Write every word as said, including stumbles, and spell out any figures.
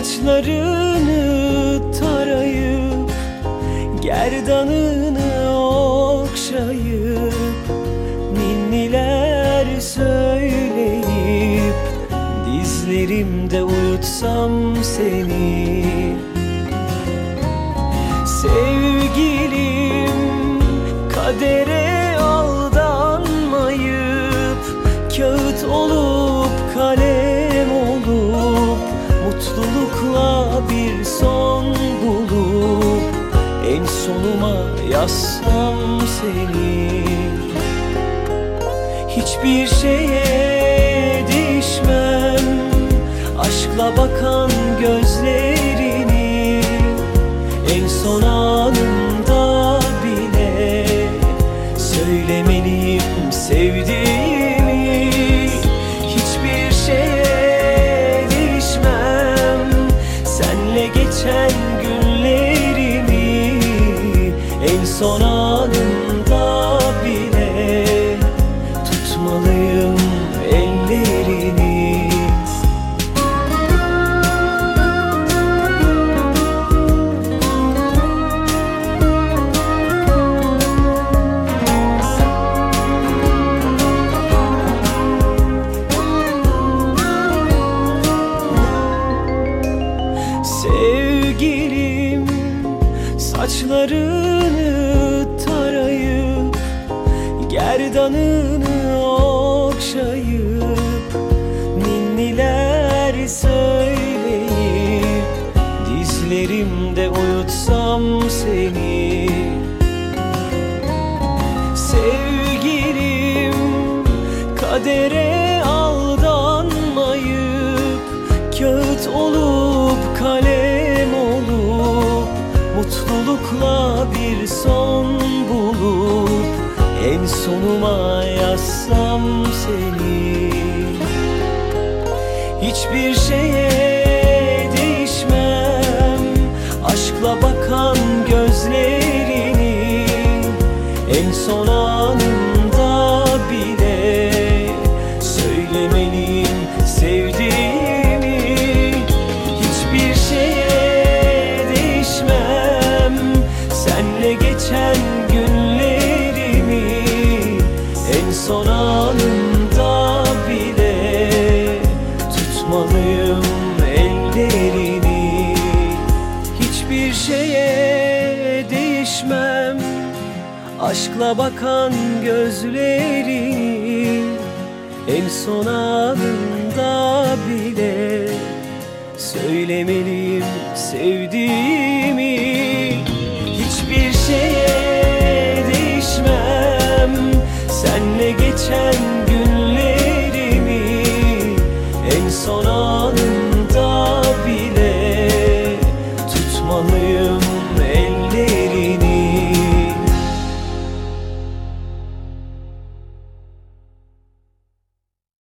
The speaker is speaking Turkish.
Saçlarını tarayıp, gerdanını okşayıp, ninniler söyleyip, dizlerimde uyutsam seni. Sevgilim, kadere aldanmayıp, kağıt olup kalem olup, mutlulukla bir son bulup, en sonuma yazsam seni. Hiçbir şeye değişmem, aşkla bakan gözlerini, en son anımda bile söylemeliyim sevdiğimi. Hiçbir şeye değişmem, senle geçen günlerimi, en son anımda bile tutmalıyım ellerini. Sevgilim, saçlarını tarayıp, gerdanını okşayıp, ninniler söyleyip, dizlerimde uyutsam seni. Sevgilim, kadere aldanmayıp, kağıt olup kalem olup, mutlulukla bir son bulup, en sonuma yazsam seni. Hiçbir şeye değişmem, aşkla bakan gözlerini, en son anımda bile söylemeliyim sevdiğimi. Hiçbir şeye değişmem, senle geçen günlerimi, en son anımda bile tutmalıyım ellerini. Hiçbir şeye değişmem, aşkla bakan gözlerini, en son anımda bile söylemeliyim sevdiğim.